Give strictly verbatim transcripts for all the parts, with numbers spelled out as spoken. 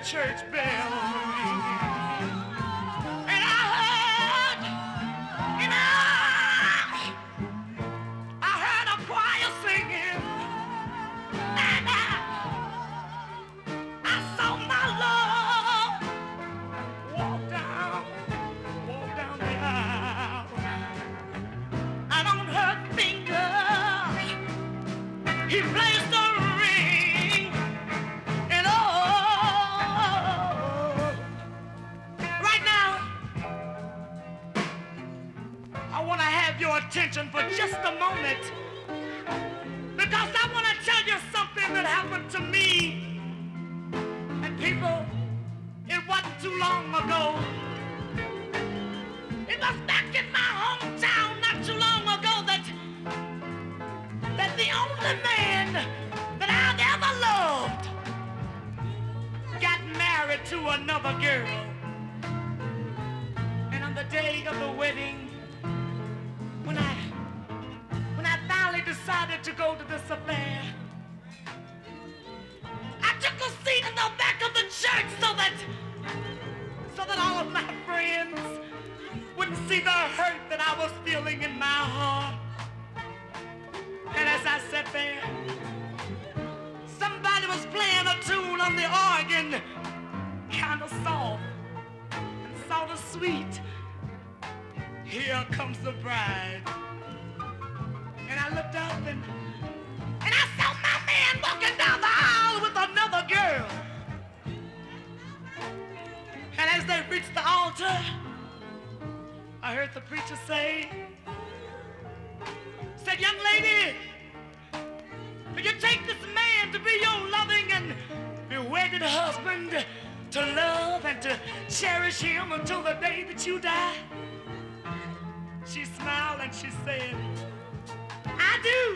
church bell ring. And I heard, and I, I heard a choir singing. And I, I saw my Lord walk down, walk down the aisle. And on her finger, he placed a ring. And oh, right now, I want to have your attention for just a moment, because I want to tell you something that happened to me. And people, it wasn't too long ago. It was back in my hometown not too long ago that that the only man that I'd ever loved got married to another girl. And on the day of the wedding, when I when I finally decided to go to this affair, I took a seat in the back of the church so that so that all of my friends wouldn't see the hurt that I was feeling in my heart. And as I sat there, somebody was playing a tune on the organ, kind of soft and sort of sweet. Here comes the bride. And I looked up and, and I saw my man walking down the aisle with another girl. And as they reached the altar, I heard the preacher say, said, young lady, will you take this man to be your loving and wedded husband, to love and to cherish him until the day that you die? She smiled and she said, I do.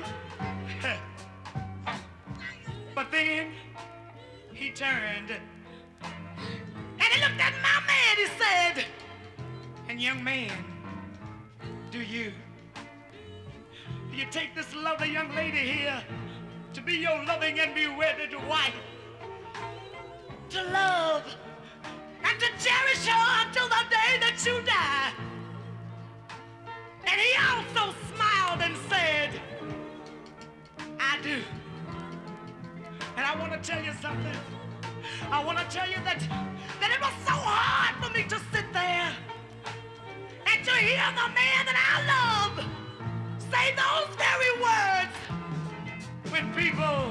But then he turned and he looked at my man, he said, and young man, do you? Do you take this lovely young lady here to be your loving and be wedded wife? To love and to cherish her until the day that you die? And he also smiled and said, I do. And I want to tell you something. I want to tell you that, that it was so hard for me to sit there and to hear the man that I love say those very words. When people,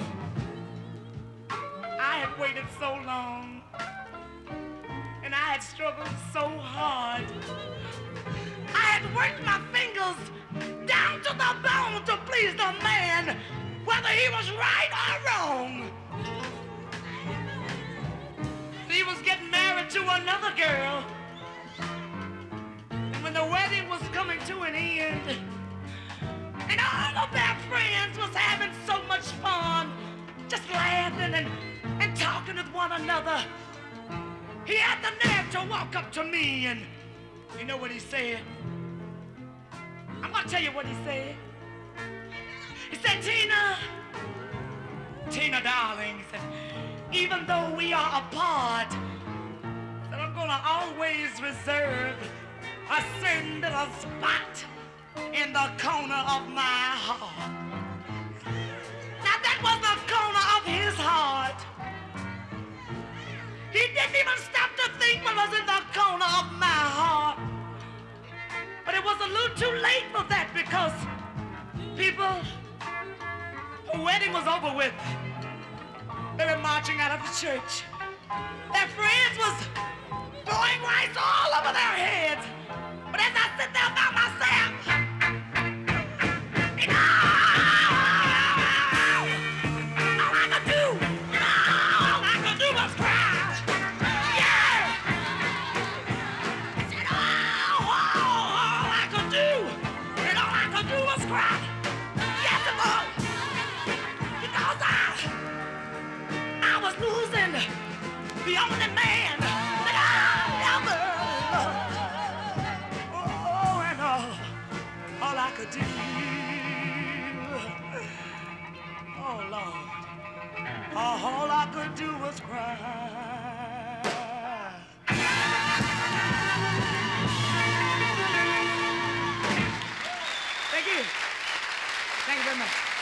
I had waited so long and I had struggled so hard. I had worked my fingers down to the bone to please the man, whether he was right or wrong. He was getting married to another girl. And when the wedding was coming to an end, and all of their friends was having so much fun, just laughing and, and talking with one another, he had the nerve to walk up to me, and you know what he said? I'm gonna tell you what he said. He said, Tina, Tina, darling, he said, even though we are apart, that I'm gonna always reserve a certain little spot in the corner of my heart. Now that was the corner of his heart. He didn't even stop to think what was in the corner of my heart. But it was a little too late for that, because people, the wedding was over with. They were marching out of the church. Their friends was throwing rice all over their heads. But as I sit there by myself, you know, all I could do, all I could do was cry. Yeah! I said, oh, all I could do, and all I could do was cry. Yes, it was. Because I, I was losing the only man that I ever loved. Oh, and all, all I could do, oh Lord, all I could do was cry. Thank you very much.